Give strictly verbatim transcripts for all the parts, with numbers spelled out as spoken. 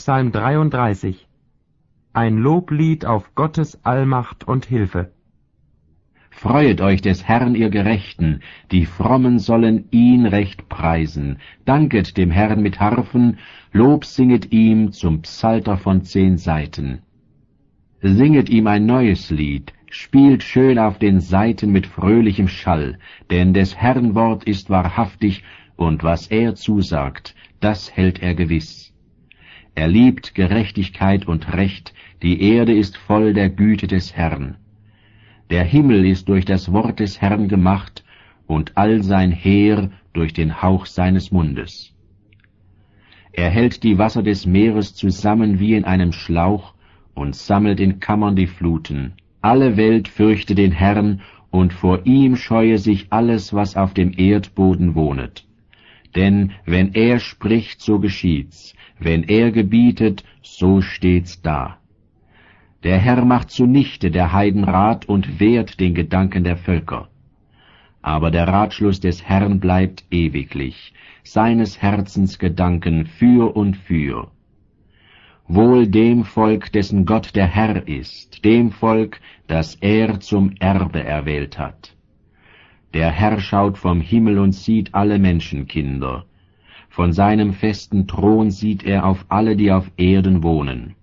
Psalm dreiunddreißig. Ein Loblied auf Gottes Allmacht und Hilfe. Freuet euch des Herrn, ihr Gerechten, die Frommen sollen ihn recht preisen. Danket dem Herrn mit Harfen, Lob singet ihm zum Psalter von zehn Saiten. Singet ihm ein neues Lied, spielt schön auf den Saiten mit fröhlichem Schall, denn des Herrn Wort ist wahrhaftig, und was er zusagt, das hält er gewiss. Er liebt Gerechtigkeit und Recht, die Erde ist voll der Güte des Herrn. Der Himmel ist durch das Wort des Herrn gemacht, und all sein Heer durch den Hauch seines Mundes. Er hält die Wasser des Meeres zusammen wie in einem Schlauch und sammelt in Kammern die Fluten. Alle Welt fürchte den Herrn, und vor ihm scheue sich alles, was auf dem Erdboden wohnet. Denn wenn er spricht, so geschieht's, wenn er gebietet, so steht's da. Der Herr macht zunichte der Heiden Rat und wehrt den Gedanken der Völker. Aber der Ratschluss des Herrn bleibt ewiglich, seines Herzens Gedanken für und für. Wohl dem Volk, dessen Gott der Herr ist, dem Volk, das er zum Erbe erwählt hat. Der Herr schaut vom Himmel und sieht alle Menschenkinder. Von seinem festen Thron sieht er auf alle, die auf Erden wohnen.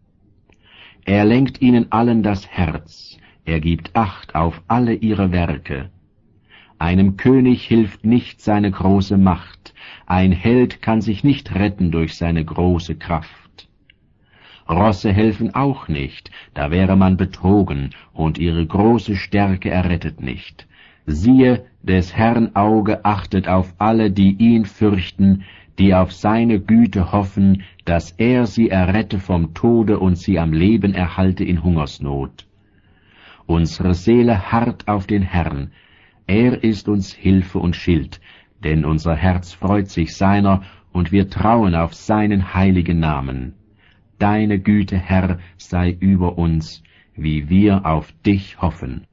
Er lenkt ihnen allen das Herz, er gibt Acht auf alle ihre Werke. Einem König hilft nicht seine große Macht, ein Held kann sich nicht retten durch seine große Kraft. Rosse helfen auch nicht, da wäre man betrogen, und ihre große Stärke errettet nicht. Siehe, des Herrn Auge achtet auf alle, die ihn fürchten, die auf seine Güte hoffen, dass er sie errette vom Tode und sie am Leben erhalte in Hungersnot. Unsere Seele harrt auf den Herrn, er ist uns Hilfe und Schild, denn unser Herz freut sich seiner, und wir trauen auf seinen heiligen Namen. Deine Güte, Herr, sei über uns, wie wir auf dich hoffen.